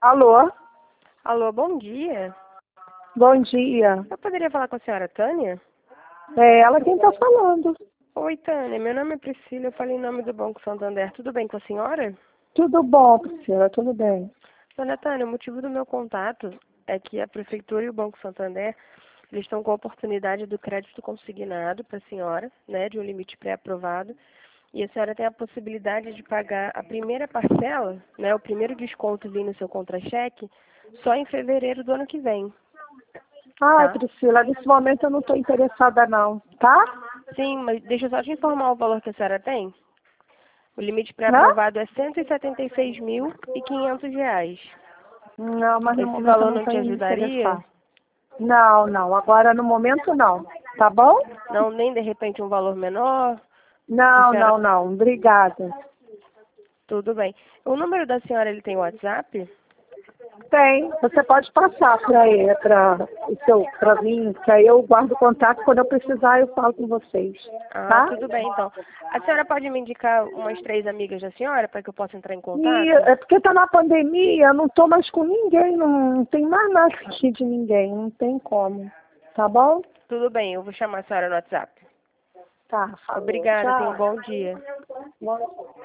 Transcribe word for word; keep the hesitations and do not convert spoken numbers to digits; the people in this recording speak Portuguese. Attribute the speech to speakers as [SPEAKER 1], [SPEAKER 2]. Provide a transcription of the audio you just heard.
[SPEAKER 1] Alô?
[SPEAKER 2] Alô, bom dia.
[SPEAKER 1] Bom dia.
[SPEAKER 2] Eu poderia falar com a senhora Tânia?
[SPEAKER 1] É ela quem está falando.
[SPEAKER 2] Oi, Tânia. Meu nome é Priscila. Eu falei em nome do Banco Santander. Tudo bem com a senhora?
[SPEAKER 1] Tudo bom, Priscila, tudo bem.
[SPEAKER 2] Dona Tânia, o motivo do meu contato é que a Prefeitura e o Banco Santander eles estão com a oportunidade do crédito consignado para a senhora, né, de um limite pré-aprovado. E a senhora tem a possibilidade de pagar a primeira parcela, né, o primeiro desconto vindo no seu contra-cheque, só em fevereiro do ano que vem.
[SPEAKER 1] Ai,
[SPEAKER 2] Tá?
[SPEAKER 1] Priscila, nesse momento eu não estou interessada não, tá?
[SPEAKER 2] Sim, mas deixa eu só te informar o valor que a senhora tem. O limite
[SPEAKER 1] Hã?
[SPEAKER 2] pré-aprovado é cento e setenta e seis mil e quinhentos reais.
[SPEAKER 1] Não, mas no
[SPEAKER 2] Esse
[SPEAKER 1] momento eu
[SPEAKER 2] valor
[SPEAKER 1] não
[SPEAKER 2] não te
[SPEAKER 1] estou
[SPEAKER 2] ajudaria?
[SPEAKER 1] interessada. Não, não, agora no momento não, tá bom?
[SPEAKER 2] Não, nem de repente um valor menor? A
[SPEAKER 1] Não,
[SPEAKER 2] senhora,
[SPEAKER 1] não, não, obrigada.
[SPEAKER 2] tudo bem. O número da senhora, ele tem WhatsApp?
[SPEAKER 1] Tem, você pode passar para ele, para para mim, que aí eu guardo o contato, quando eu precisar eu falo com vocês,
[SPEAKER 2] Ah,
[SPEAKER 1] tá?
[SPEAKER 2] tudo bem, então. A senhora pode me indicar umas três amigas da senhora para que eu possa entrar em
[SPEAKER 1] E
[SPEAKER 2] contato?
[SPEAKER 1] é porque tá na pandemia, eu não tô mais com ninguém, não, não tem mais nada aqui de ninguém, não tem como. Tá bom?
[SPEAKER 2] Tudo bem, eu vou chamar a senhora no WhatsApp.
[SPEAKER 1] Tá, falou.
[SPEAKER 2] Obrigada, tenha um
[SPEAKER 1] Tchau.
[SPEAKER 2] bom dia.
[SPEAKER 1] Bom-